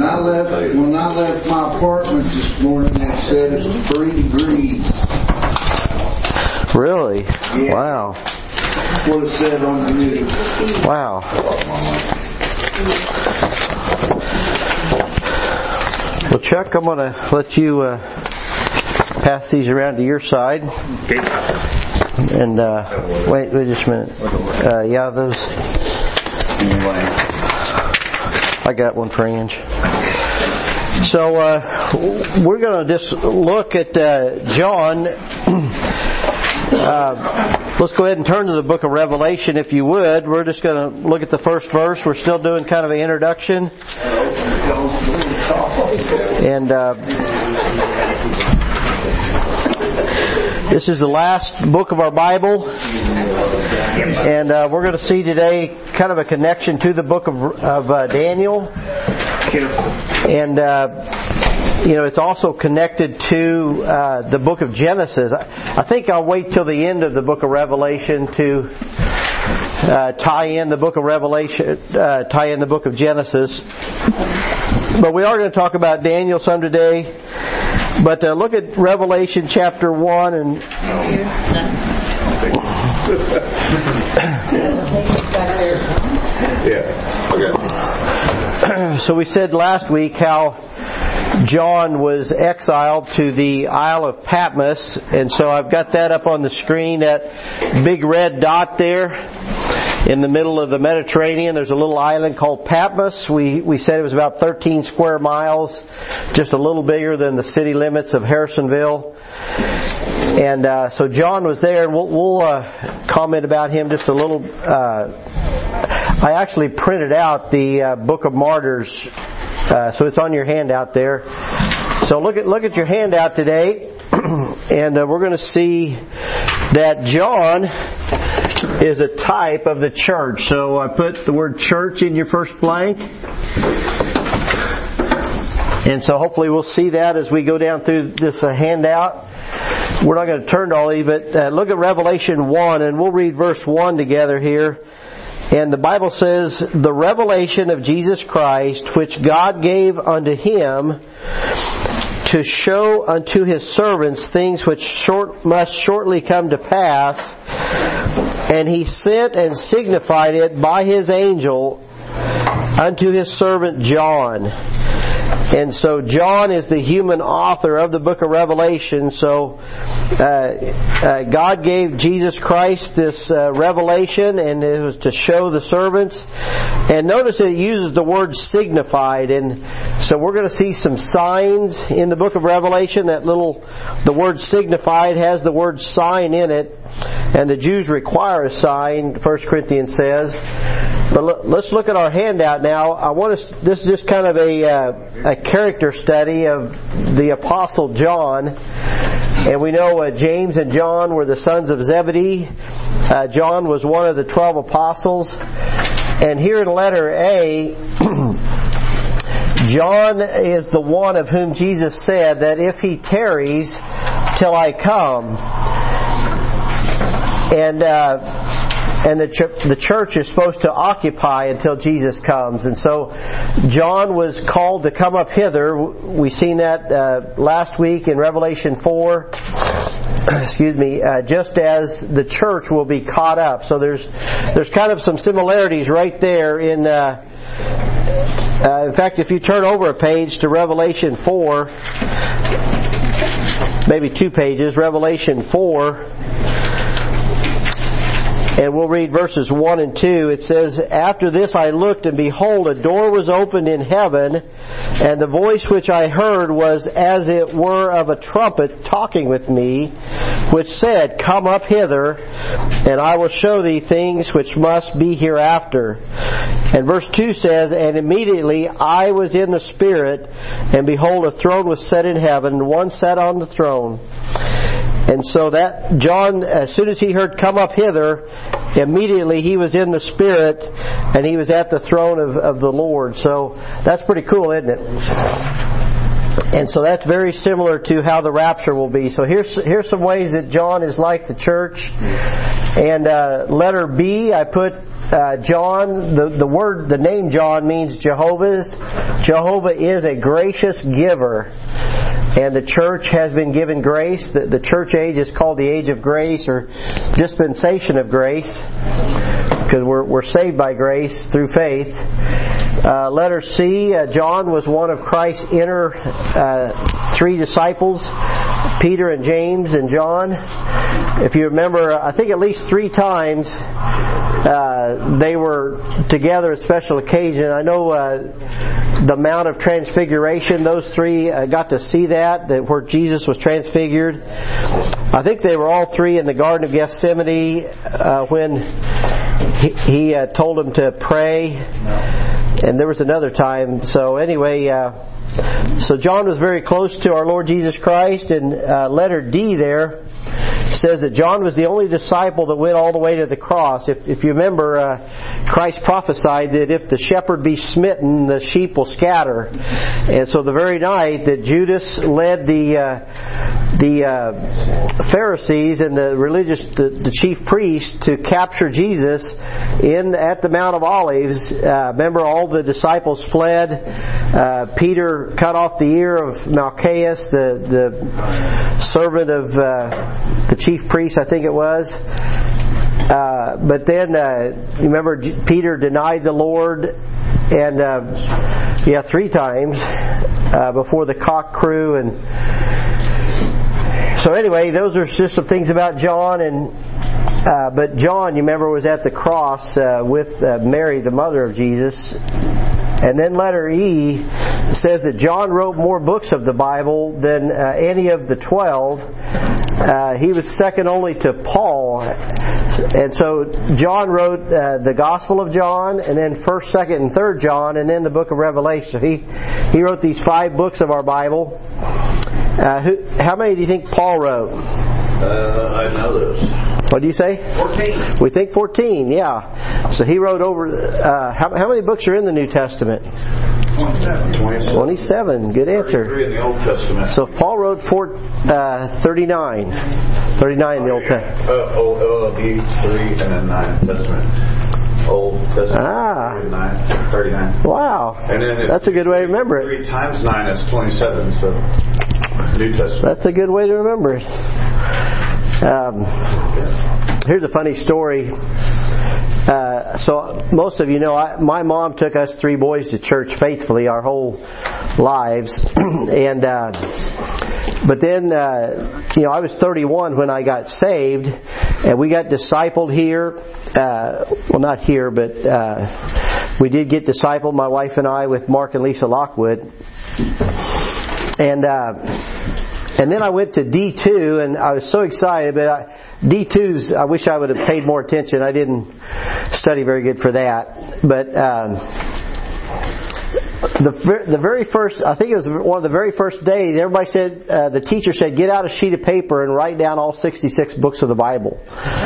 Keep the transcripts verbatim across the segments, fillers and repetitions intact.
I left, when I left my apartment this morning, they said it was three degrees. Really? Yeah. Wow. That's what it said on the news. Wow. Well, Chuck, I'm going to let you uh, pass these around to your side. And uh, wait, wait just a minute. Uh, yeah, those. I got one for Ange. So uh, we're going to just look at uh, John. Uh, let's go ahead and turn to the book of Revelation, if you would. We're just going to look at the first verse. We're still doing kind of an introduction. And uh, this is the last book of our Bible. And uh, we're going to see today kind of a connection to the book of, of uh, Daniel. And uh, you know, it's also connected to uh, the book of Genesis. I, I think I'll wait till the end of the book of Revelation to uh, tie in the book of Revelation, uh, tie in the book of Genesis. But we are going to talk about Daniel some today. But uh, look at Revelation chapter one and. Yeah. Okay. So we said last week how John was exiled to the Isle of Patmos, and so I've got that up on the screen, that big red dot there in the middle of the Mediterranean. There's a little island called Patmos. We we said it was about thirteen square miles, just a little bigger than the city limits of Harrisonville. And uh, so John was there, and we'll, we'll uh, comment about him just a little. Uh, I actually printed out the uh, Book of Martyrs, uh, so it's on your handout there. So look at look at your handout today, and uh, we're going to see that John is a type of the church. So I put the word church in your first blank. And so hopefully we'll see that as we go down through this uh, handout. We're not going to turn to all of it, but uh, look at Revelation one, and we'll read verse one together here. And the Bible says, "The revelation of Jesus Christ, which God gave unto Him to show unto His servants things which short, must shortly come to pass. And He sent and signified it by His angel unto His servant John." And so John is the human author of the book of Revelation. So uh, uh, God gave Jesus Christ this uh, revelation, and it was to show the servants. And notice it uses the word signified. And so we're going to see some signs in the book of Revelation. That little, the word signified has the word sign in it. And the Jews require a sign, First Corinthians says. But look, let's look at our handout now. I want us, this is just kind of a, uh, a character study of the Apostle John. And we know uh, James and John were the sons of Zebedee. Uh, John was one of the twelve apostles. And here in letter A, John is the one of whom Jesus said that if he tarries till I come. And uh And the, ch- the church is supposed to occupy until Jesus comes. And so John was called to come up hither. We seen that uh, last week in Revelation four. Excuse me. Uh, just as the church will be caught up. So there's there's kind of some similarities right there in. Uh, uh, in fact, if you turn over a page to Revelation four, maybe two pages, Revelation four. And we'll read verses one and two. It says, "After this I looked, and behold, a door was opened in heaven, and the voice which I heard was as it were of a trumpet talking with me, which said, Come up hither, and I will show thee things which must be hereafter." And verse two says, "And immediately I was in the Spirit, and behold, a throne was set in heaven, and one sat on the throne." And so that John, as soon as he heard "come up hither," immediately he was in the Spirit, and he was at the throne of, of the Lord. So that's pretty cool, isn't it? And so that's very similar to how the rapture will be. So here's here's some ways that John is like the church. And uh, letter B, I put uh, John. The the word, the name John means Jehovah's. Jehovah is a gracious giver. And the church has been given grace. The, the church age is called the age of grace or dispensation of grace, because we're, we're saved by grace through faith. Uh, letter C, uh, John was one of Christ's inner uh, three disciples, Peter and James and John. If you remember, I think at least three times uh, they were together at special occasion. I know uh, the Mount of Transfiguration, those three uh, got to see that, that where Jesus was transfigured. I think they were all three in the Garden of Gethsemane uh, when he, he uh, told them to pray. And there was another time. So anyway, uh, so John was very close to our Lord Jesus Christ. And uh, letter D there says that John was the only disciple that went all the way to the cross. If, if you remember, uh, Christ prophesied that if the shepherd be smitten, the sheep will scatter. And so the very night that Judas led the uh, the uh, Pharisees and the religious, the, the chief priests to capture Jesus in at the Mount of Olives, uh, remember all the disciples fled. Uh, Peter cut off the ear of Malchus, the the servant of uh, the chief priest, I think it was. Uh, but then, uh, you remember Peter denied the Lord, and uh, yeah, three times uh, before the cock crew. And so anyway, those are just some things about John. And uh, but John, you remember, was at the cross uh, with uh, Mary, the mother of Jesus. And then letter E says that John wrote more books of the Bible than uh, any of the twelve. Uh, he was second only to Paul. And so John wrote uh, the Gospel of John, and then first, second, and third John, and then the book of Revelation. He he wrote these five books of our Bible. Uh, who, how many do you think Paul wrote? Uh, I know those. What do you say? Fourteen. We think fourteen, yeah. So he wrote over, uh, how, how many books are in the New Testament? Twenty-seven. twenty-seven, good answer. Thirty-three in the Old Testament. So Paul wrote four, uh, thirty-nine. thirty-nine in the Old Testament. Uh, Old O L D, three, and then nine Testament. Old Testament, Ah. thirty-nine. thirty-nine. Wow. And then it- That's a good way to remember it. Three times nine is twenty-seven, so New Testament. That's a good way to remember it. Um, here's a funny story. Uh, so most of you know, I, my mom took us three boys to church faithfully our whole lives, and uh, but then uh, you know I was thirty-one when I got saved, and we got discipled here. Uh, well, not here, but uh, we did get discipled, my wife and I, with Mark and Lisa Lockwood, and. Uh, And then I went to D two, and I was so excited, but I, D two's, I wish I would have paid more attention. I didn't study very good for that. But um, the the very first, I think it was one of the very first days, everybody said, uh, the teacher said, get out a sheet of paper and write down all sixty-six books of the Bible.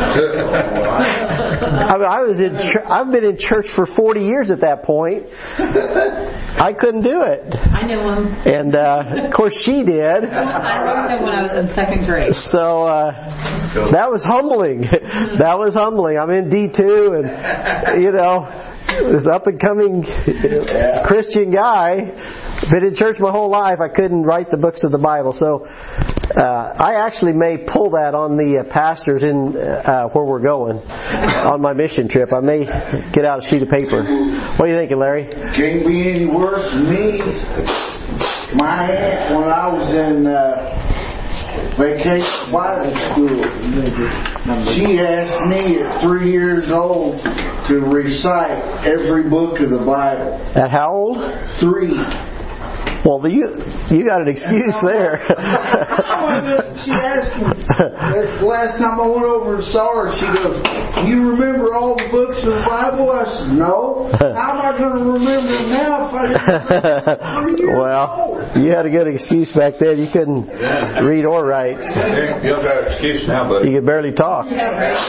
I mean, I was in, I've been in church for forty years at that point. I couldn't do it. I knew him. And uh, of course she did. I wrote him when I was in second grade. So uh, that was humbling. That was humbling. I'm in D two, and you know, this up and coming Christian guy, been in church my whole life. I couldn't write the books of the Bible. So uh, I actually may pull that on the uh, pastors in uh, where we're going on my mission trip. I may get out a sheet of paper. What are you thinking, Larry? Can't be any worse than me. My aunt, when I was in uh, vacation Bible school, she asked me at three years old to recite every book of the Bible. At how old? Three. Well, the, you you got an excuse there. She asked me, the last time I went over and saw her, she goes, you remember all the books of the Bible? I said, no. How am I going to remember them now if I didn't remember three years Well, old? you had a good excuse back then. You couldn't read or write. You don't got an excuse now, buddy. You could barely talk. I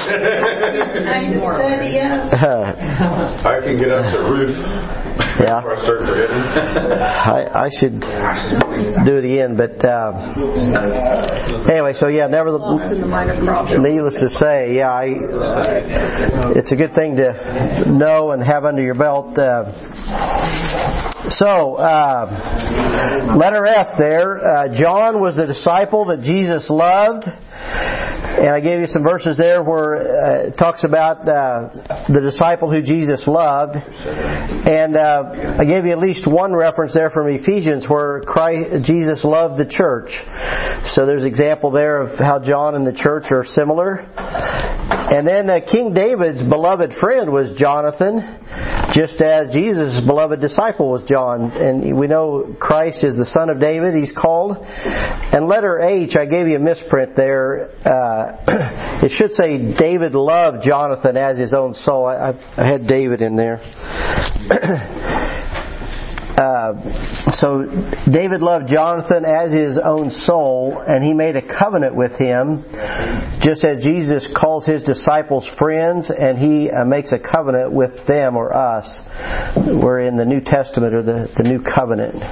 study us. I can get up the roof Yeah. before I start forgetting. I, I should do it again. But uh, anyway, so yeah, never. Needless to say, yeah, I, it's a good thing to know and have under your belt. Uh, so, uh, letter F there. Uh, John was the disciple that Jesus loved. And I gave you some verses there where uh, it talks about uh, the disciple who Jesus loved. And uh, I gave you at least one reference there from Ephesians where Christ, Jesus loved the church. So there's an example there of how John and the church are similar. And then uh, King David's beloved friend was Jonathan, just as Jesus' beloved disciple was John. And we know Christ is the son of David, he's called. And letter H, I gave you a misprint there. Uh, it should say David loved Jonathan as his own soul. I, I had David in there. Uh, so David loved Jonathan as his own soul, and he made a covenant with him, just as Jesus calls his disciples friends, and he uh, makes a covenant with them or us. We're in the New Testament or the, the New Covenant.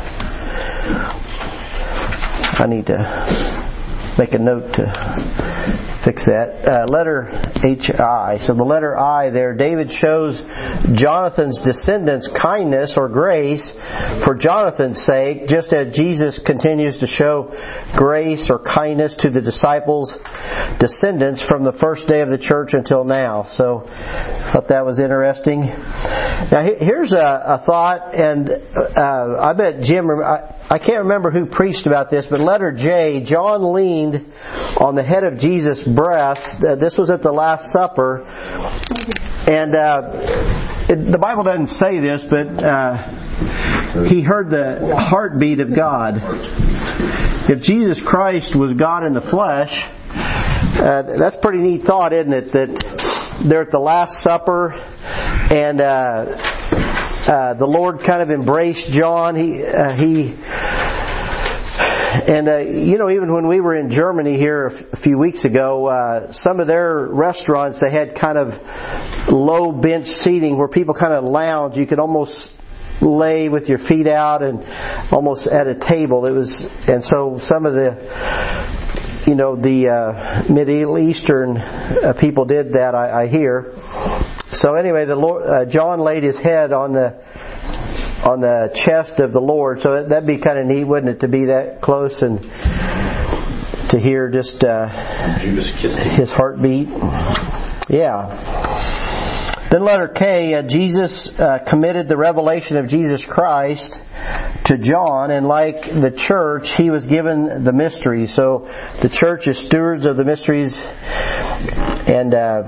I need to make a note to fix that. Uh, letter H I. So the letter I there, David shows Jonathan's descendants kindness or grace for Jonathan's sake, just as Jesus continues to show grace or kindness to the disciples' descendants from the first day of the church until now. So I thought that was interesting. Now here's a, a thought, and uh, I bet Jim, I, I can't remember who preached about this, but letter J, John leaned on the head of Jesus' breast. Uh, this was at the Last Supper. And uh, it, the Bible doesn't say this, but uh, he heard the heartbeat of God. If Jesus Christ was God in the flesh, uh, that's a pretty neat thought, isn't it? That they're at the Last Supper, and uh, uh, the Lord kind of embraced John. He uh, he. And, uh, you know, even when we were in Germany here a, f- a few weeks ago, uh, some of their restaurants, they had kind of low bench seating where people kind of lounge. You could almost lay with your feet out and almost at a table. It was, and so some of the, you know, the uh, Middle Eastern uh, people did that, I, I hear. So anyway, the Lord, uh, John laid his head on the on the chest of the Lord. So that'd be kind of neat, wouldn't it, to be that close and to hear just uh, his heartbeat. Yeah. Then letter K, uh, Jesus uh, committed the revelation of Jesus Christ to John, and like the church, he was given the mysteries. So the church is stewards of the mysteries, and uh,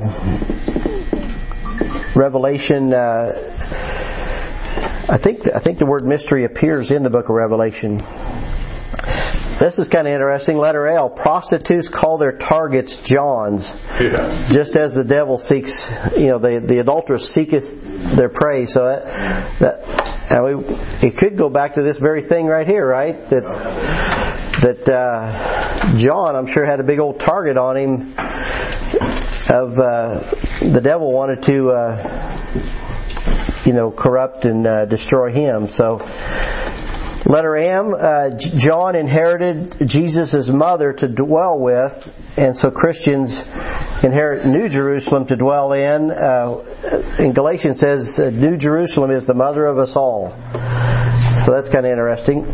Revelation. Uh, I think I think the word mystery appears in the book of Revelation. This is kind of interesting. Letter L. Prostitutes call their targets Johns. Yeah. Just as the devil seeks, you know, the, the adulteress seeketh their prey. So that, that and we, it could go back to this very thing right here, right? That that uh, John, I'm sure, had a big old target on him. Of uh, the devil wanted to, uh, you know, corrupt and uh, destroy him. So. Letter M, uh, John inherited Jesus' mother to dwell with, and so Christians inherit New Jerusalem to dwell in. Uh, in Galatians says, uh, New Jerusalem is the mother of us all. So that's kind of interesting.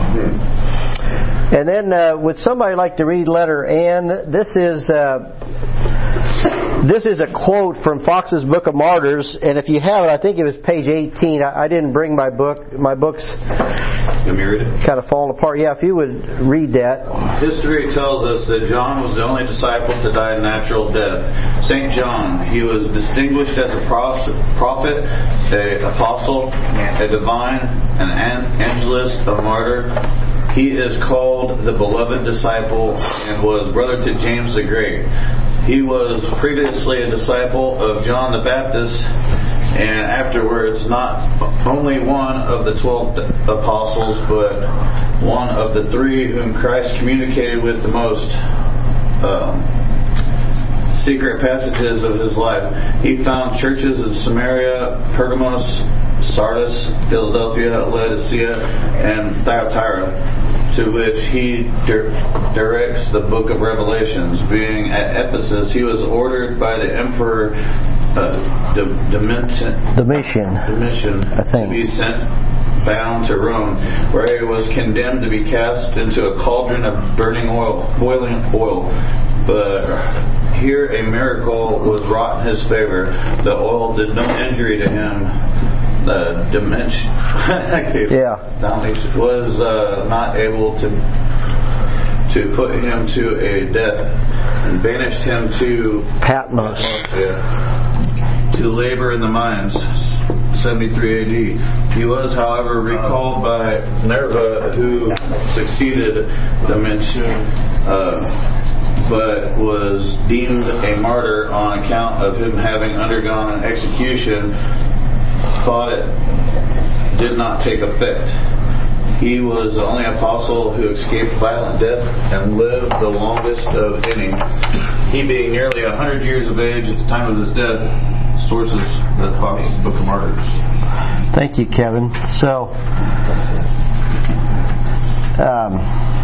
And then, uh, would somebody like to read letter N? This is uh, this is a quote from Fox's Book of Martyrs, and if you have it, I think it was page eighteen. I, I didn't bring my book. My book's kind of falling apart. Yeah, if you would read that. History tells us that John was the only disciple to die a natural death. Saint John, he was distinguished as a prophet, an apostle, a divine, an angelist, a martyr. He is called the beloved disciple and was brother to James the Great. He was previously a disciple of John the Baptist, and afterwards not only one of the twelve apostles, but one of the three whom Christ communicated with the most um, secret passages of his life. He found churches in Samaria, Pergamos, Sardis, Philadelphia, Laodicea, and Thyatira, to which he dir- directs the book of Revelations. Being at Ephesus, he was ordered by the Emperor uh, Domitian, Domitian, Domitian I think. to be sent bound to Rome, where he was condemned to be cast into a cauldron of burning oil, boiling oil. But here a miracle was wrought in his favor. The oil did no injury to him. The dimension yeah. was uh, not able to to put him to a death, and banished him to Patmos. Yeah, to labor in the mines, seventy-three A D. He was, however, recalled by Nerva, who succeeded Domitian, uh, but was deemed a martyr on account of him having undergone an execution. Thought it did not take effect. He was the only apostle who escaped violent death and lived the longest of any. He being nearly a hundred years of age at the time of his death. Sources that follows the Book of Martyrs. Thank you, Kevin. So, um,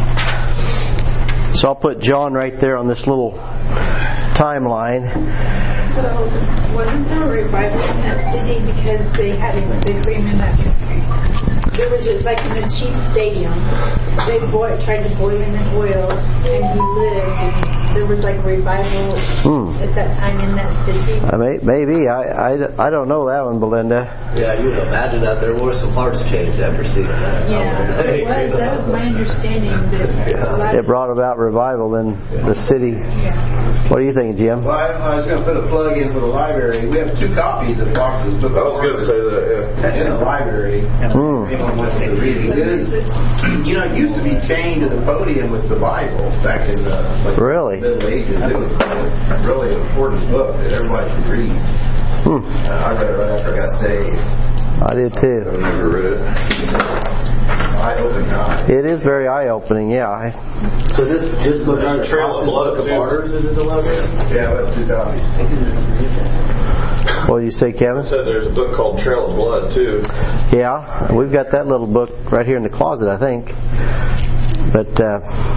so I'll put John right there on this little timeline. So, wasn't there a revival in that city because they had it, they put him in that, it was just like in the Chiefs Stadium, they boy, tried to boil him in oil and he lived, and there was like a revival Hmm. at that time in that city. I may, maybe. I, I, I don't know that one, Belinda. Yeah, you would imagine that there were some hearts changed after seeing that. Yeah, it was, that was my understanding. That a lot It of, brought about revival in the city. yeah. What are you thinking, Jim? Well, I, I was going to put a plug in for the library. We have two copies of Fox's Book. I was going to say that, yeah. In the library. Hmm. Anyone wants to read it. It is, you know, it used to be chained to the podium with the Bible back in the like, Really? Middle Ages. It was a really important book that everybody should read. Hmm. Uh, I read it right after I got saved. I did too. I've never read it. Eye-opening eyes. It is very eye-opening, yeah. I, So this just book on the Trail of Blood, Book of too. Martyrs is in the library? Yeah, but two copies. what do you say, Kevin? Said there's a book called Trail of Blood too. Yeah, we've got that little book right here in the closet, I think. But, uh,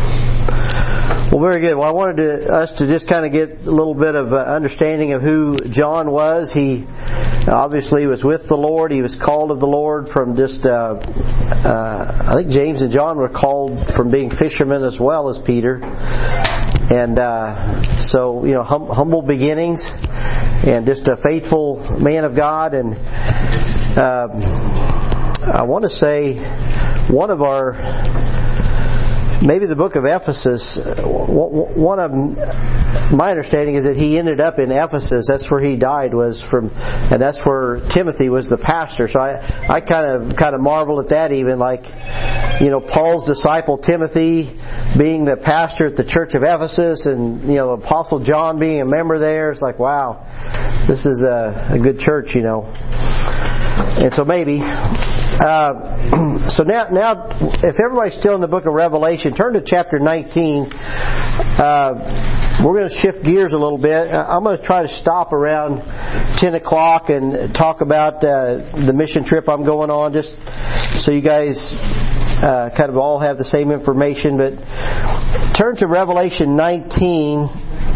well, very good. Well, I wanted to, us to just kind of get a little bit of uh, understanding of who John was. He obviously was with the Lord. He was called of the Lord from just, uh, uh, I think James and John were called from being fishermen as well as Peter. And uh, so, you know, hum- humble beginnings and just a faithful man of God. And uh, I want to say one of our... Maybe the book of Ephesus, one of my understanding is that he ended up in Ephesus. That's where he died, was from, and that's where Timothy was the pastor. So I, I kind of, kind of marvel at that even, like, you know, Paul's disciple Timothy being the pastor at the church of Ephesus, and, you know, Apostle John being a member there. It's like, wow, this is a, a good church, you know. And so maybe, uh, so now, now, if everybody's still in the book of Revelation, turn to chapter nineteen. Uh, we're going to shift gears a little bit. I'm going to try to stop around ten o'clock and talk about uh, the mission trip I'm going on, just so you guys uh, kind of all have the same information. But turn to Revelation nineteen,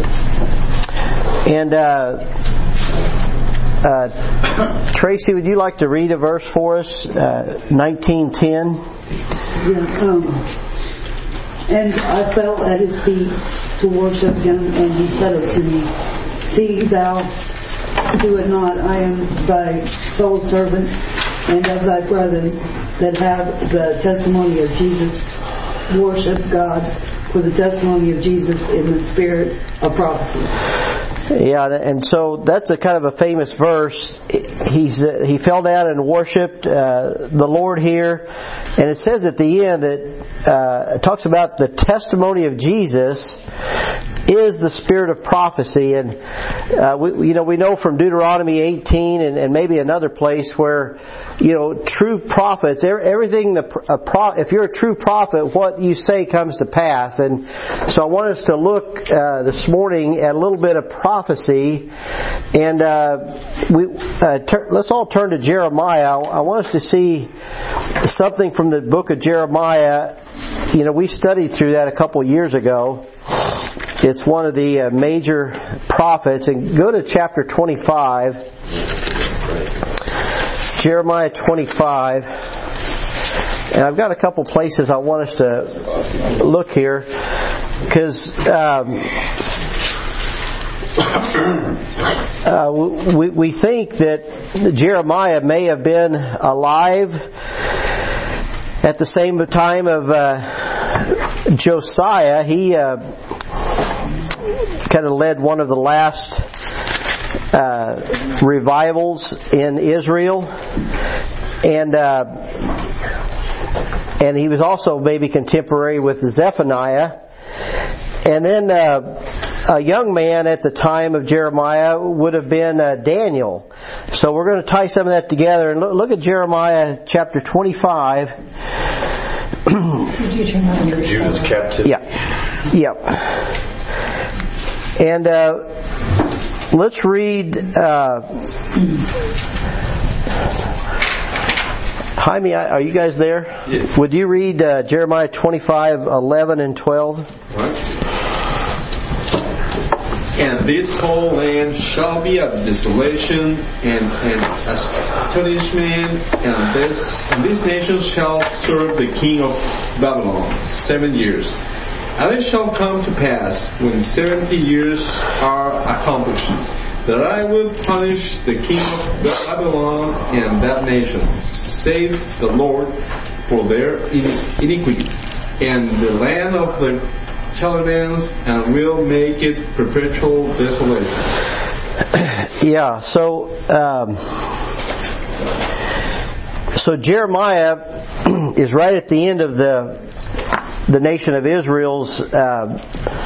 and uh, uh, Tracy, would you like to read a verse for us? Uh, nineteen ten. Yeah, um, and I fell at his feet to worship him, and he said unto me, See thou do it not, I am thy fellow servant and of thy brethren that have the testimony of Jesus. Worship God, for the testimony of Jesus in the spirit of prophecy. Yeah, and so that's a kind of a famous verse. He's uh, he fell down and worshipped uh, the Lord here, and it says at the end that uh, it talks about the testimony of Jesus is the spirit of prophecy. And uh, we, you know, we know from Deuteronomy eighteen and, and maybe another place where, you know, true prophets, everything the a pro, if you're a true prophet, what you say comes to pass. And so I want us to look uh, this morning at a little bit of prophecy. And uh, we uh, ter- let's all turn to Jeremiah. I want us to see something from the book of Jeremiah. You know, we studied through that a couple years ago. It's one of the uh, major prophets. And go to chapter twenty-five. Jeremiah twenty-five. And I've got a couple places I want us to look here. Because um, uh, we, we think that Jeremiah may have been alive at the same time of uh, Josiah. He uh, kind of led one of the last uh, revivals in Israel, and uh, and he was also maybe contemporary with Zephaniah. And then uh, a young man at the time of Jeremiah would have been uh, Daniel. So we're going to tie some of that together and look, look at Jeremiah chapter twenty-five. Did you turn on your Judah's captivity. Yeah. Yep. And uh, let's read. Uh, Jaime, are you guys there? Yes. Would you read uh, Jeremiah twenty-five, eleven and twelve? Right. And this whole land shall be a desolation and an astonishment, and this and this nation shall serve the king of Babylon seven years. And it shall come to pass, when seventy years are accomplished, that I will punish the king of Babylon and that nation, saith the Lord, for their iniquity, and the land of the Chaldeans, and will make it perpetual desolation. Yeah, so um, so Jeremiah is right at the end of the the nation of Israel's uh,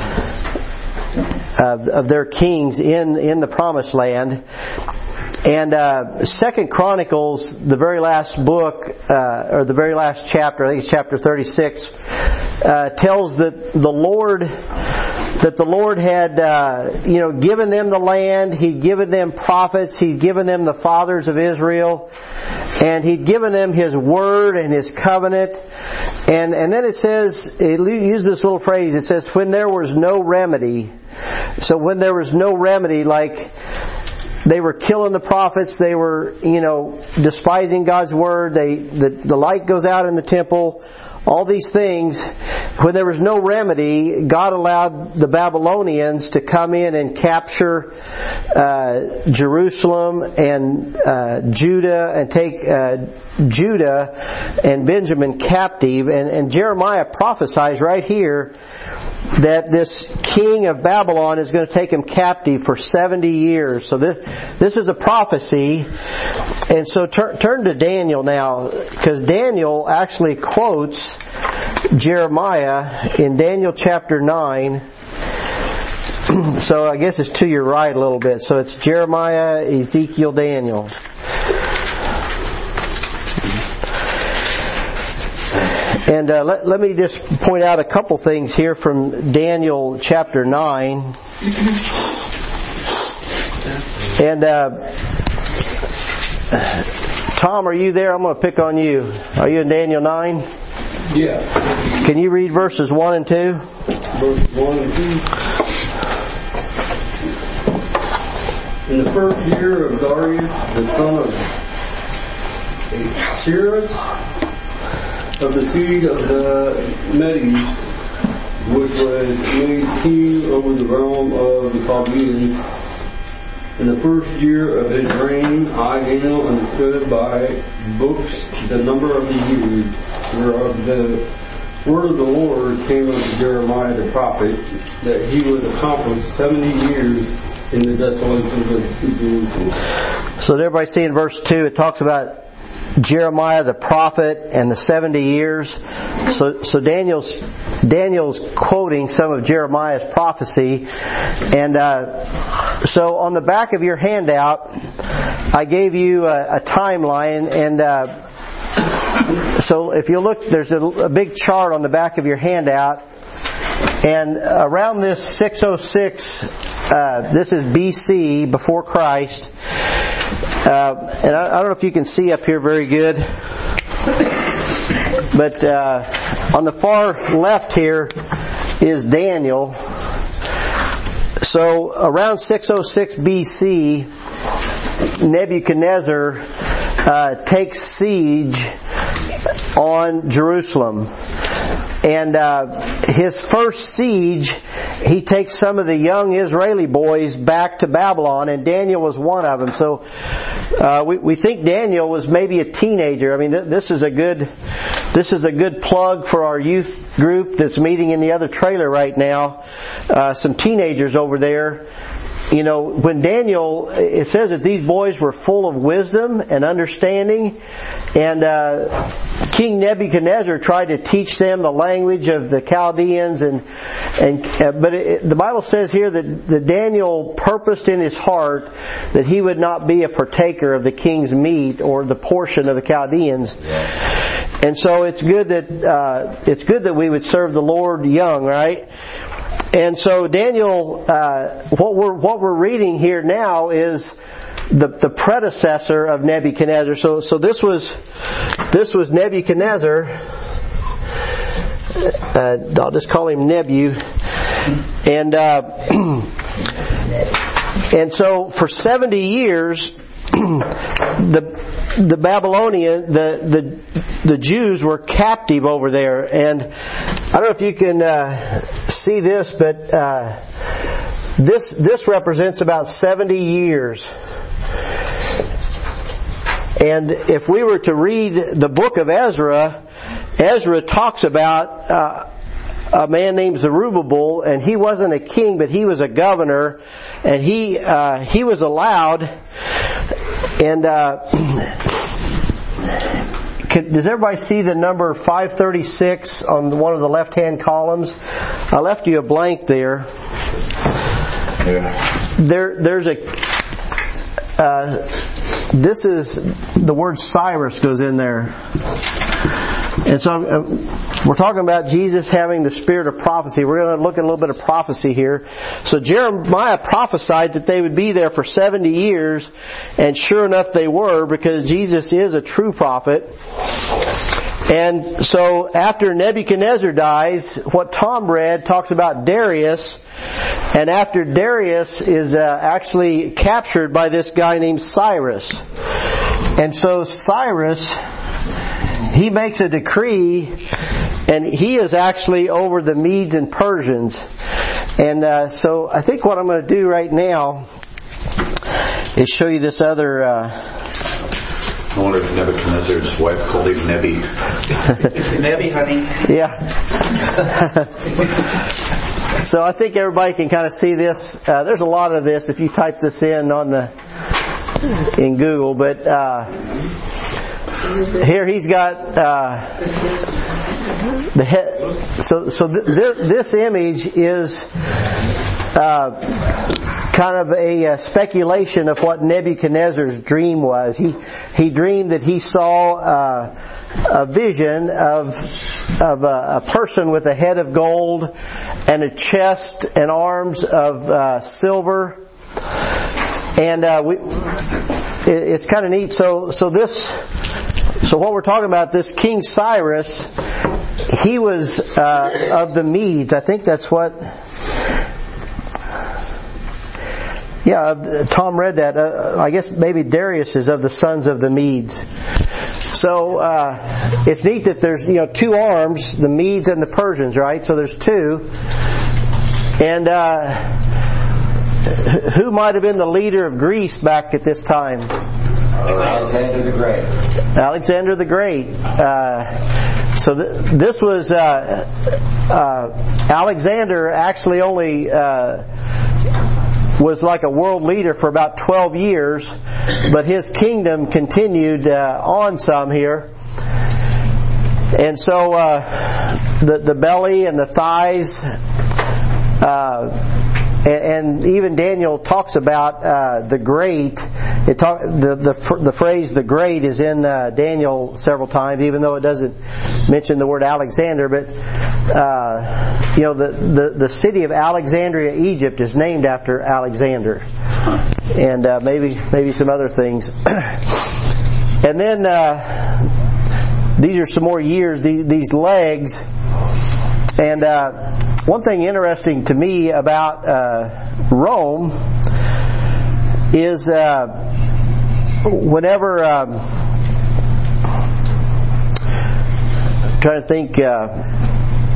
uh, of their kings in in the Promised Land. And uh, Second Chronicles, the very last book, uh, or the very last chapter, I think it's chapter thirty-six, uh, tells that the Lord, that the Lord had, uh, you know, given them the land. He'd given them prophets. He'd given them the fathers of Israel, and He'd given them His word and His covenant. And and then it says, it uses this little phrase. It says, "When there was no remedy." So when there was no remedy, like they were killing the prophets, they were, you know, despising God's word, they the, the light goes out in the temple, all these things. When there was no remedy, God allowed the Babylonians to come in and capture uh, Jerusalem and uh, Judah, and take uh, Judah and Benjamin captive. And, and Jeremiah prophesies right here that this king of Babylon is going to take him captive for seventy years. So this this is a prophecy. And so tur- turn to Daniel now, because Daniel actually quotes Jeremiah in Daniel chapter nine. So I guess it's to your right a little bit. So it's Jeremiah, Ezekiel, Daniel. And uh, let, let me just point out a couple things here from Daniel chapter nine. And uh, Tom, are you there? I'm going to pick on you. Are you in Daniel nine? Yeah. Can you read verses one and two? Verse one and two. In the first year of Darius, the son of Cyrus, of the seed of the Medes, which was made king over the realm of the Chaldeans, in the first year of his reign, I, Daniel, understood by books the number of the years, whereof the word of the Lord came unto Jeremiah the prophet, that he would accomplish seventy years in the desolations of Jerusalem. So everybody see in verse two, it talks about Jeremiah the prophet and the seventy years. So, so Daniel's Daniel's quoting some of Jeremiah's prophecy, and uh, so on the back of your handout, I gave you a, a timeline, and uh, so if you look, there's a, a big chart on the back of your handout, and around this six oh six, uh, this is B C, before Christ. Uh, and I, I don't know if you can see up here very good, but uh, on the far left here is Daniel. So around six oh six B C, Nebuchadnezzar uh, takes siege on Jerusalem. And uh, his first siege, he takes some of the young Israeli boys back to Babylon, and Daniel was one of them. So uh, we, we think Daniel was maybe a teenager. I mean, th- this is a good this is a good plug for our youth group that's meeting in the other trailer right now. Uh, some teenagers over there. You know, when Daniel, it says that these boys were full of wisdom and understanding, and uh, King Nebuchadnezzar tried to teach them the language of the Chaldeans, and and uh, but it, the Bible says here that, that Daniel purposed in his heart that he would not be a partaker of the king's meat or the portion of the Chaldeans. And so it's good that uh, it's good that we would serve the Lord young, right? And so Daniel, uh, what we're what we're reading here now is the the predecessor of Nebuchadnezzar. So so this was this was Nebuchadnezzar. Uh, I'll just call him Nebu. And uh, and so for seventy years, the the Babylonian the the the Jews were captive over there, and I don't know if you can uh, see this, but uh, this this represents about seventy years. And if we were to read the book of Ezra, Ezra talks about uh, a man named Zerubbabel, and he wasn't a king, but he was a governor, and he uh, he was allowed. And uh, can, does everybody see the number five thirty-six on one of the left-hand columns? I left you a blank there. Yeah. There, there's a. Uh, this is the word Cyrus goes in there. And so uh, we're talking about Jesus having the spirit of prophecy. We're going to look at a little bit of prophecy here. So Jeremiah prophesied that they would be there for seventy years, and sure enough they were, because Jesus is a true prophet. And so after Nebuchadnezzar dies, what Tom read talks about Darius, and after Darius is uh, actually captured by this guy named Cyrus. And so Cyrus, he makes a decree, and he is actually over the Medes and Persians. And uh, so I think what I'm going to do right now is show you this other... Uh, I wonder if Nebuchadnezzar's wife called him Nebi. Nebi, honey. Yeah. So I think everybody can kind of see this. Uh, there's a lot of this if you type this in on the in Google, but uh, here he's got uh, the head. So so th- th- this image is uh, kind of a uh, speculation of what Nebuchadnezzar's dream was. He he dreamed that he saw uh, a vision of of a, a person with a head of gold and a chest and arms of uh, silver. And uh, we, it, it's kind of neat. So, so this, so what we're talking about, this King Cyrus, he was uh, of the Medes. I think that's what. Yeah, Tom read that. Uh, I guess maybe Darius is of the sons of the Medes. So uh, it's neat that there's you know two arms, the Medes and the Persians, right? So there's two. And uh, who might have been the leader of Greece back at this time? Alexander the Great. Alexander the Great. Uh, so th- this was uh, uh, Alexander actually only uh, was like a world leader for about twelve years, but his kingdom continued uh, on some here. And so uh, the the belly and the thighs, uh, and, and even Daniel talks about uh, the great. It talk, the, the the phrase "the great" is in uh, Daniel several times, even though it doesn't mention the word Alexander. But uh, you know, the, the the city of Alexandria, Egypt, is named after Alexander, and uh, maybe maybe some other things. And then. Uh, These are some more years, these, these legs. And uh, one thing interesting to me about uh, Rome is uh, whenever, um, I'm trying to think, uh,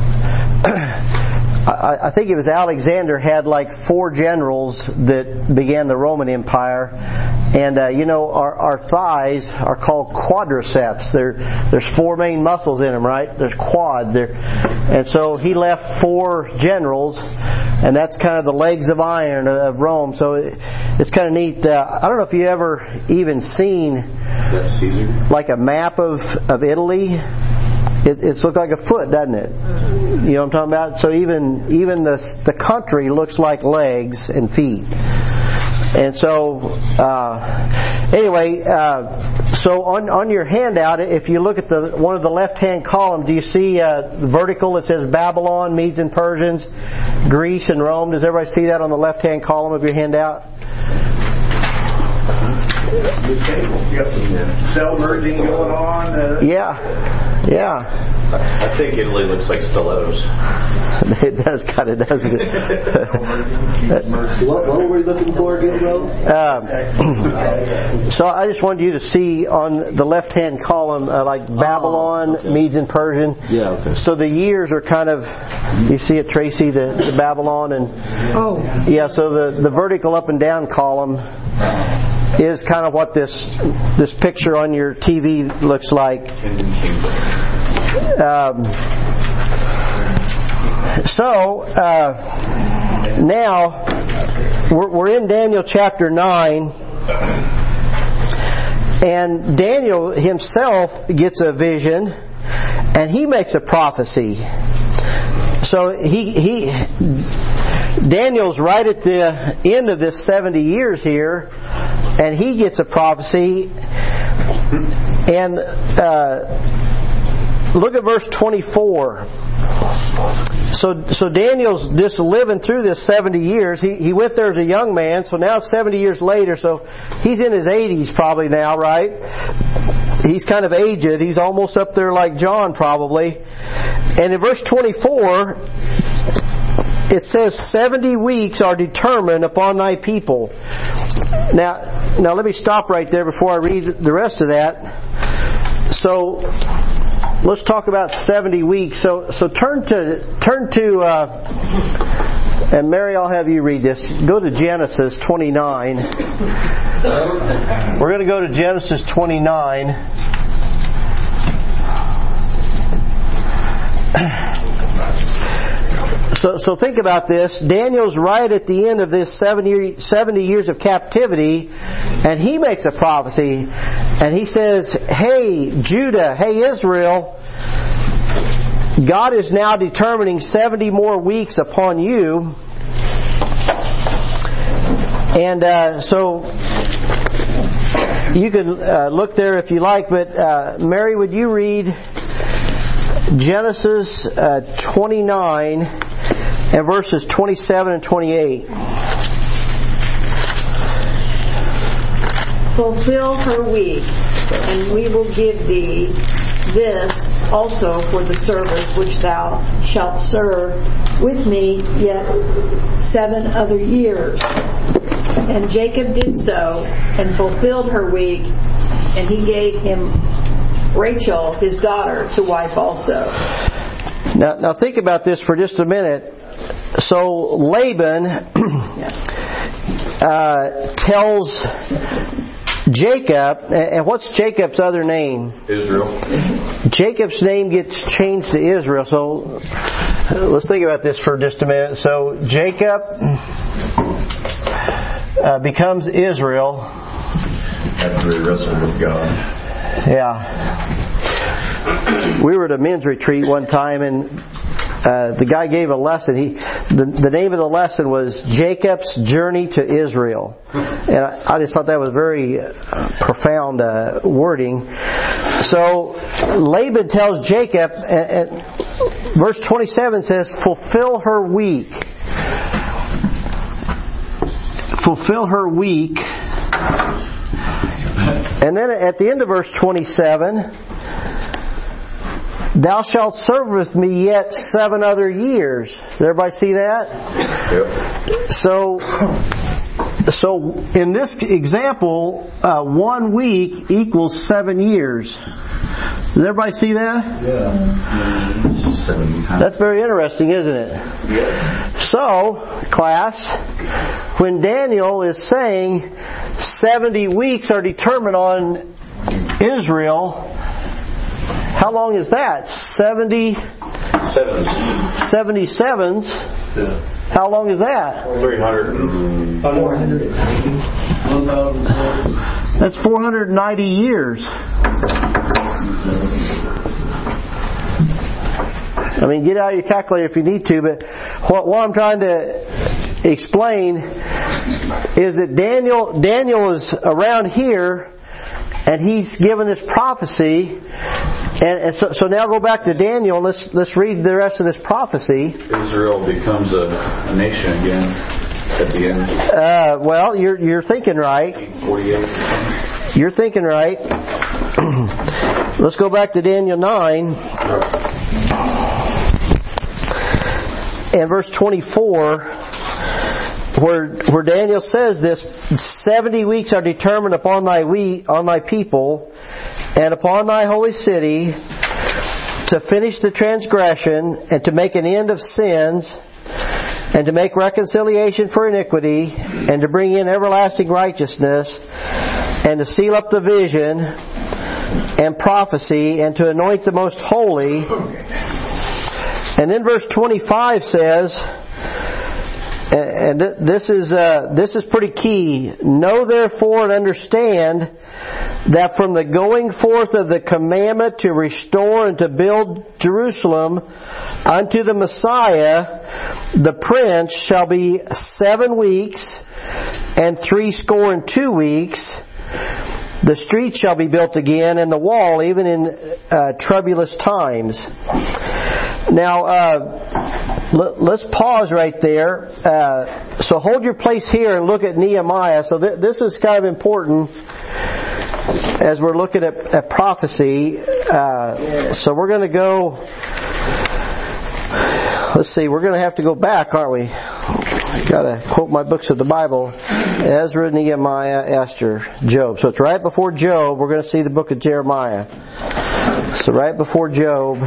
I, I think it was Alexander had like four generals that began the Roman Empire. And, uh, you know, our, our thighs are called quadriceps. There, there's four main muscles in them, right? There's quad. There. And so he left four generals, and that's kind of the legs of iron of Rome. So it, it's kind of neat. Uh, I don't know if you ever even seen like a map of, of Italy. It, it's looked like a foot, doesn't it? You know what I'm talking about? So even even the the country looks like legs and feet. And so, uh, anyway, uh, so on on your handout, if you look at the one of the left-hand column, do you see uh, the vertical that says Babylon, Medes and Persians, Greece and Rome? Does everybody see that on the left-hand column of your handout? The table. You got some cell merging going on. Uh, yeah, yeah. I think Italy looks like stilettos. It does kind of, doesn't it? What, what were we looking for again, bro? Um, so I just wanted you to see on the left-hand column, uh, like Babylon, oh, okay. Medes and Persian. Yeah, okay. So the years are kind of, you see it, Tracy, the, the Babylon and oh, yeah. So the the vertical up and down column is kind of what this this picture on your T V looks like. Um, so uh, now we're, we're in Daniel chapter nine, and Daniel himself gets a vision, and he makes a prophecy. So he he Daniel's right at the end of this seventy years here, and he gets a prophecy. And uh, look at verse twenty-four. So, so Daniel's just living through this seventy years. He he went there as a young man, so now it's seventy years later. So he's in his eighties probably now, right? He's kind of aged. He's almost up there like John probably. And in verse twenty-four, it says, seventy weeks are determined upon thy people. Now, now let me stop right there before I read the rest of that. So, let's talk about seventy weeks. So, so turn to turn to, uh, and Mary, I'll have you read this. Go to Genesis twenty-nine. We're going to go to Genesis twenty-nine. So, so think about this. Daniel's right at the end of this seventy, seventy years of captivity, and he makes a prophecy, and he says, "Hey, Judah, hey, Israel, God is now determining seventy more weeks upon you." And uh, so you can uh, look there if you like, but uh, Mary, would you read Genesis uh, twenty-nine and verses twenty-seven and twenty-eight. Fulfill her week, and we will give thee this also for the service which thou shalt serve with me yet seven other years. And Jacob did so, and fulfilled her week, and he gave him Rachel, his daughter, to wife also. Now, now think about this for just a minute. So Laban uh, tells Jacob, and what's Jacob's other name? Israel. Jacob's name gets changed to Israel. So let's think about this for just a minute. So Jacob uh, becomes Israel. After he wrestled with God. Yeah. We were at a men's retreat one time, and uh, the guy gave a lesson. He, the, the name of the lesson was Jacob's Journey to Israel. And I, I just thought that was very uh, profound uh, wording. So Laban tells Jacob, and, and verse twenty-seven says, fulfill her week. Fulfill her week. And then at the end of verse twenty-seven, thou shalt serve with me yet seven other years. Does everybody see that? Yep. So, so in this example, uh, one week equals seven years. Does everybody see that? Yeah. Seven times. That's very interesting, isn't it? Yeah. So, class, when Daniel is saying seventy weeks are determined on Israel, how long is that? seventy Seven. seventy-sevens. Yeah. How long is that? Three hundred. four hundred. That's four hundred ninety years. I mean, get out your calculator if you need to, but what, what I'm trying to explain is that Daniel, Daniel is around here, and he's given this prophecy, and, and so, so now go back to Daniel, and let's, let's read the rest of this prophecy. Israel becomes a, a nation again at the end. Uh, well, you're, you're thinking right. forty-eight. You're thinking right. Let's go back to Daniel nine. And verse twenty-four, where where Daniel says this, seventy weeks are determined upon thy we on thy people and upon thy holy city to finish the transgression and to make an end of sins and to make reconciliation for iniquity and to bring in everlasting righteousness and to seal up the vision and prophecy and to anoint the most holy. And then verse twenty-five says, and this is uh, this is pretty key. Know therefore and understand that from the going forth of the commandment to restore and to build Jerusalem unto the Messiah, the Prince, shall be seven weeks and three score and two weeks. The street shall be built again, and the wall, even in uh, troublous times. Now, uh, let, let's pause right there. Uh, so hold your place here and look at Nehemiah. So th- this is kind of important as we're looking at, at prophecy. Uh, so we're going to go, let's see, we're going to have to go back, aren't we? I got to quote my books of the Bible. Ezra, Nehemiah, Esther, Job. So it's right before Job. We're going to see the book of Jeremiah. So right before Job,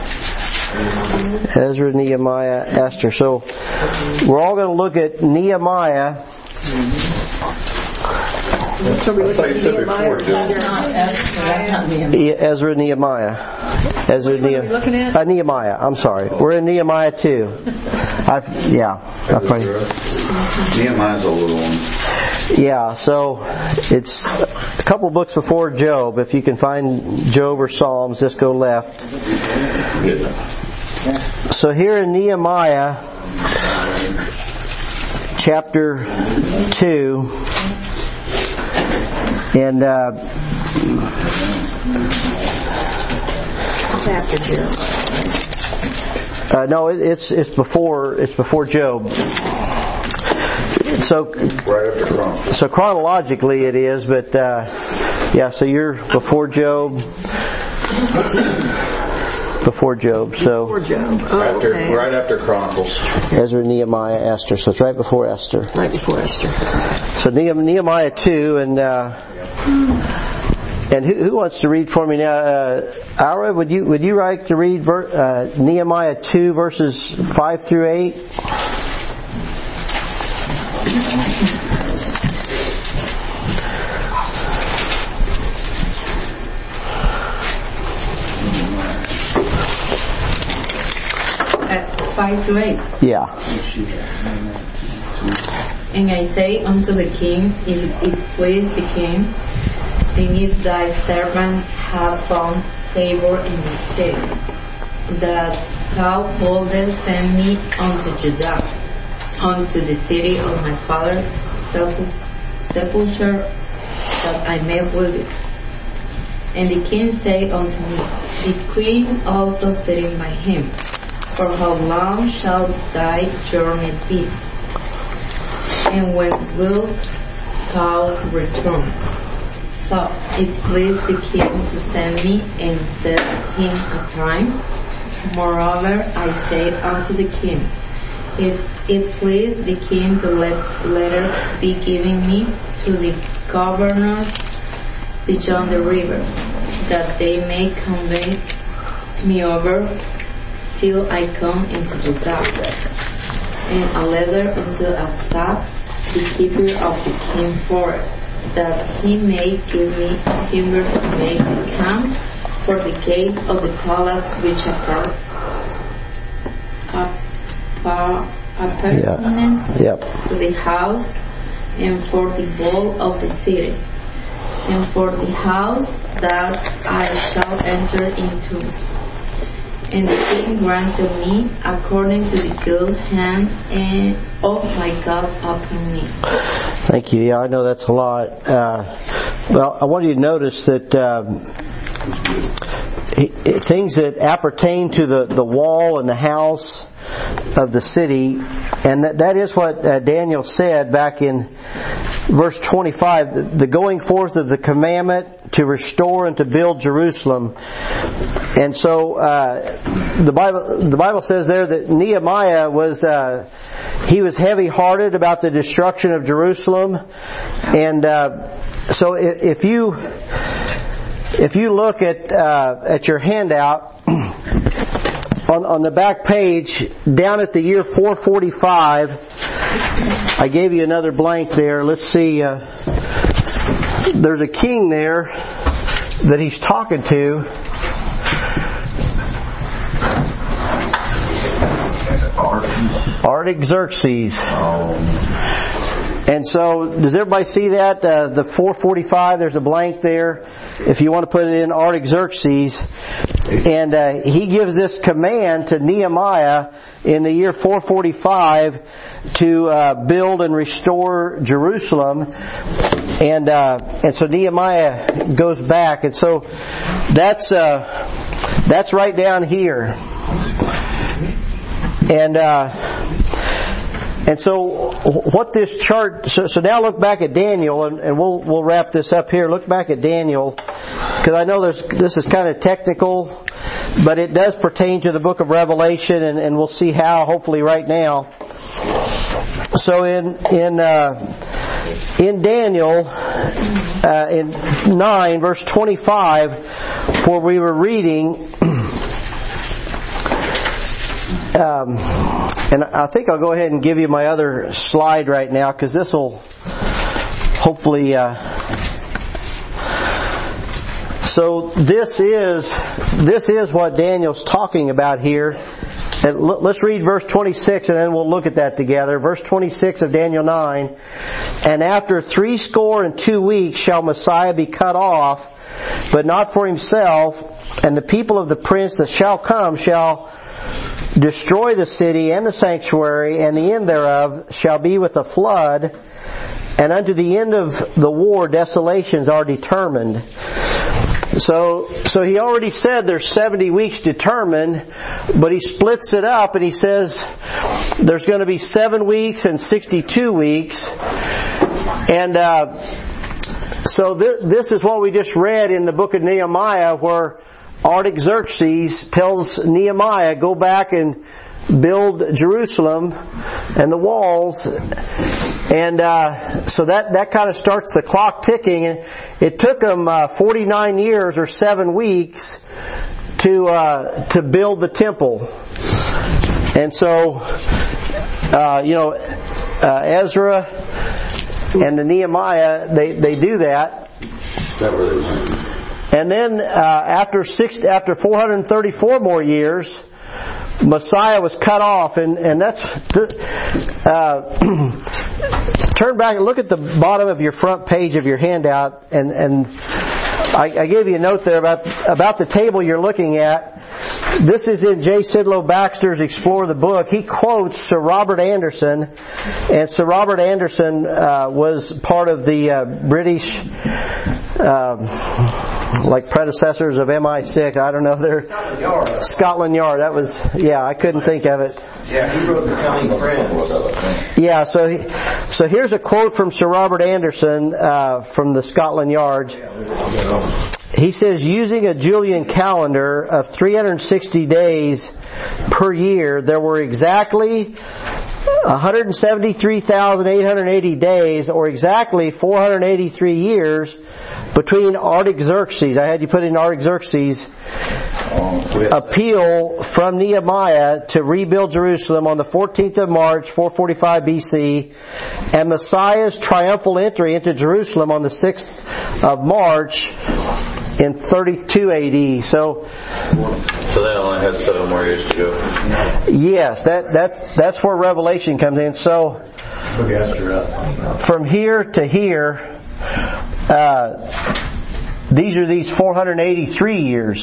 Ezra, Nehemiah, Esther. So we're all going to look at Nehemiah. So we look at Nehemiah. Ezra, Nehemiah. Ezra, Nehemiah. Looking at? Uh, Nehemiah. I'm sorry. We're in Nehemiah two. I've, yeah. I've probably, Nehemiah's a little one. yeah. So it's a couple books before Job. If you can find Job or Psalms, just go left. So here in Nehemiah, chapter two, and uh, Chapter Jeremiah. Uh, no, it, it's it's before it's before Job. So Right after Chronicles. so chronologically it is, but uh, yeah. So you're before Job. Before Job. So Before Job. Oh, After, okay. right after Chronicles. Ezra, Nehemiah, Esther. So it's right before Esther. Right before Esther. So Nehem- Nehemiah two, and uh, and who, who wants to read for me now? Uh, Ira, would you would you like to read ver- uh, Nehemiah two verses five through eight? Uh, five to eight. Yeah. And I say unto the king, if it please the king, and if thy servant have found favor in the city, that thou wouldest send me unto Judah, unto the city of my father's sepulchre, that I may build it. And the king said unto me, the queen also sitting by him, for how long shall thy journey be? And when wilt thou return? So it pleased the king to send me, and set him a time. Moreover, I said unto the king, if it pleased the king to let letter be given me to the governors beyond the river, that they may convey me over till I come into Judah. And a letter unto Asaph, the keeper of the king's forest, that he may give me timber to make the camps for the gate of the palace which are appurtenant yeah. yep. to the house, and for the wall of the city, and for the house that I shall enter into. And the king granted me according to the good hand and of my God upon me. Thank you. Yeah, I know that's a lot. Uh, well, I want you to notice that um, things that appertain to the, the wall and the house of the city, and that, that is what uh, Daniel said back in verse twenty-five, the, the going forth of the commandment to restore and to build Jerusalem. And so uh, the Bible the Bible says there that Nehemiah was uh, he was heavy-hearted about the destruction of Jerusalem, and uh, so if you if you look at uh, at your handout. On, on the back page, down at the year four forty-five, I gave you another blank there. Let's see. Uh, there's a king there that he's talking to. Artaxerxes. And so, does everybody see that? Uh, the four forty-five, there's a blank there. If you want to put it in, Artaxerxes. And uh, he gives this command to Nehemiah in the year four forty-five to uh, build and restore Jerusalem. And uh, and so Nehemiah goes back. And so that's uh, that's right down here. And uh, And so, what this chart? So, so now look back at Daniel, and, and we'll we'll wrap this up here. Look back at Daniel, because I know there's this is kind of technical, but it does pertain to the book of Revelation, and, and we'll see how. Hopefully, right now. So in in uh, in Daniel uh, in nine verse twenty-five, where we were reading. Um, and I think I'll go ahead and give you my other slide right now, because this will hopefully. Uh, so this is this is what Daniel's talking about here. And l- let's read verse twenty-six, and then we'll look at that together. Verse twenty-six of Daniel nine. And after three score and two weeks shall Messiah be cut off, but not for himself, and the people of the prince that shall come shall destroy the city and the sanctuary, and the end thereof shall be with a flood, and unto the end of the war desolations are determined. So, so he already said there's seventy weeks determined, but he splits it up and he says there's going to be seven weeks and sixty-two weeks. And uh, so th- this is what we just read in the book of Nehemiah, where Artaxerxes tells Nehemiah, go back and build Jerusalem and the walls. And uh, so that, that kind of starts the clock ticking. And it took them uh, forty-nine years or seven weeks to uh, to build the temple. And so, uh, you know, uh, Ezra and the Nehemiah, they, they do that. And then uh, after six, after four hundred thirty-four more years, Messiah was cut off, and and that's uh, turn back and look at the bottom of your front page of your handout, and and I, I gave you a note there about about the table you're looking at. This is in J. Sidlow Baxter's Explore the Book. He quotes Sir Robert Anderson, and Sir Robert Anderson uh, was part of the uh, British, uh, like predecessors of M I six. I don't know. They're Scotland Yard. Scotland Yard. That was, yeah, I couldn't think of it. Yeah, he wrote the Telling Friends. Yeah, so he, so here's a quote from Sir Robert Anderson uh, from the Scotland Yard. He says, using a Julian calendar of three hundred sixty days per year, there were exactly one hundred seventy-three thousand eight hundred eighty days, or exactly four hundred eighty-three years, between Artaxerxes, I had you put in Artaxerxes, appeal from Nehemiah to rebuild Jerusalem on the fourteenth of March, four forty-five B C, and Messiah's triumphal entry into Jerusalem on the sixth of March in thirty-two A D. So, So that only has seven more years to go. yes, that that's that's where Revelation comes in. So, from here to here, uh, these are these four hundred eighty-three years.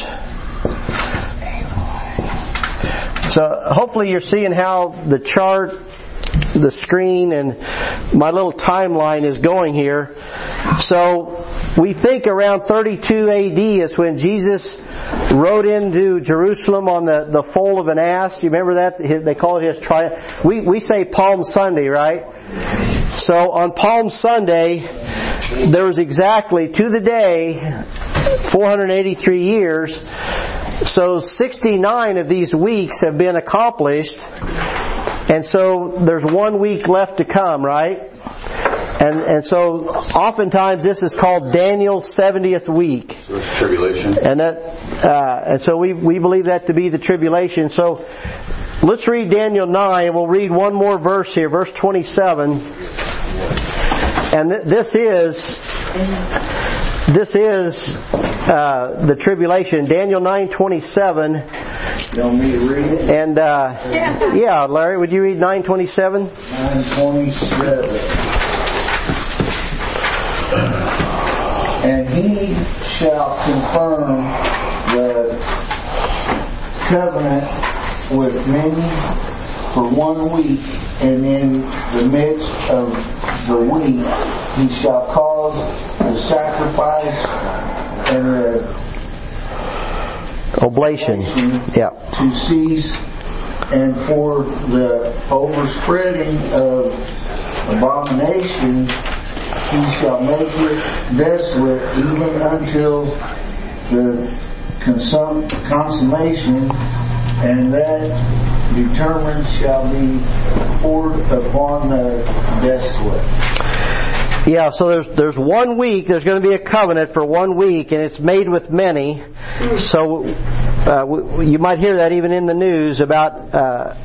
So hopefully you're seeing how the chart, the screen, and my little timeline is going here. So we think around thirty-two A D is when Jesus rode into Jerusalem on the, the foal of an ass. You remember that? They call it his triumph. We, we say Palm Sunday, right? So on Palm Sunday, there was exactly, to the day, four hundred eighty-three years. So sixty-nine of these weeks have been accomplished. And so there's one week left to come, right? And and so oftentimes this is called Daniel's seventieth week. So it's tribulation. And that uh, and so we we believe that to be the tribulation. So let's read Daniel nine. We'll read one more verse here, verse twenty-seven. And th- this is this is uh, the tribulation. Daniel nine twenty-seven. You want me to read it? And uh, yeah, Larry, would you read nine twenty-seven? nine twenty-seven. And he shall confirm the covenant with many for one week, and in the midst of the week he shall cause the sacrifice and the oblation, yeah, to cease, and for the overspreading of abominations he shall make it desolate even until the consum- consummation, and that determined shall be poured upon the desolate. Yeah, so there's there's one week, there's going to be a covenant for one week, and it's made with many. So uh, w- you might hear that even in the news about uh,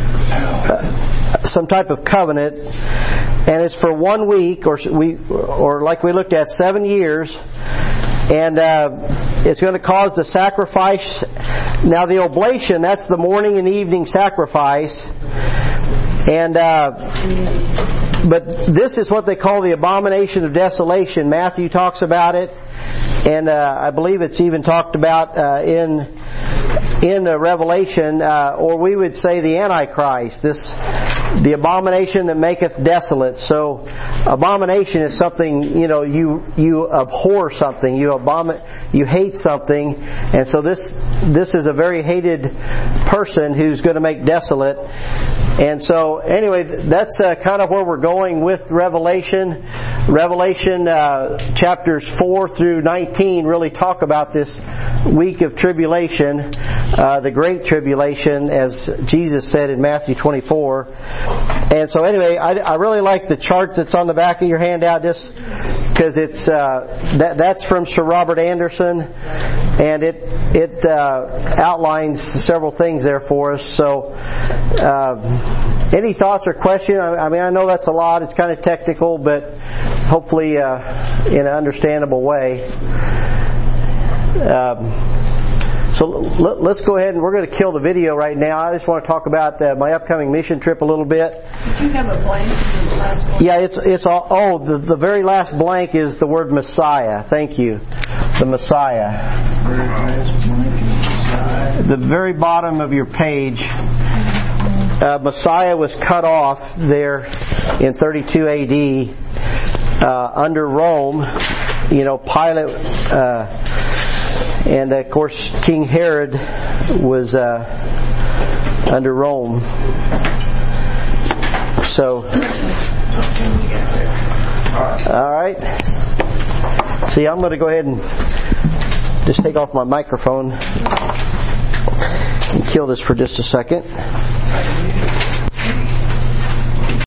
uh, some type of covenant, and it's for one week, or we, or like we looked at, seven years, and uh, it's going to cause the sacrifice. Now the oblation, that's the morning and evening sacrifice, and. Uh, But this is what they call the abomination of desolation. Matthew talks about it, and uh, I believe it's even talked about uh, in in uh, Revelation, uh, or we would say the Antichrist. This the abomination that maketh desolate. So, abomination is something, you know, you you abhor something, you abomin you hate something, and so this this is a very hated person who's going to make desolate. And so, anyway, that's uh, kind of where we're going with Revelation. Revelation uh, chapters four through nineteen really talk about this week of tribulation, uh, the Great Tribulation, as Jesus said in Matthew twenty-four. And so, anyway, I, I really like the chart that's on the back of your handout, just because it's uh, that that's from Sir Robert Anderson, and it it uh, outlines several things there for us. So. Uh, Any thoughts or questions? I mean, I know that's a lot. It's kind of technical, but hopefully uh, in an understandable way. Um, So let, let's go ahead and we're going to kill the video right now. I just want to talk about uh, my upcoming mission trip a little bit. Did you have a blank for the last one? Yeah, it's it's all. Oh, the the very last blank is the word Messiah. Thank you, the Messiah. The very bottom of your page. Uh, Messiah was cut off there in thirty-two A D uh, under Rome. You know, Pilate, uh, and of course King Herod was uh, under Rome. So, all right. See, I'm going to go ahead and just take off my microphone and kill this for just a second.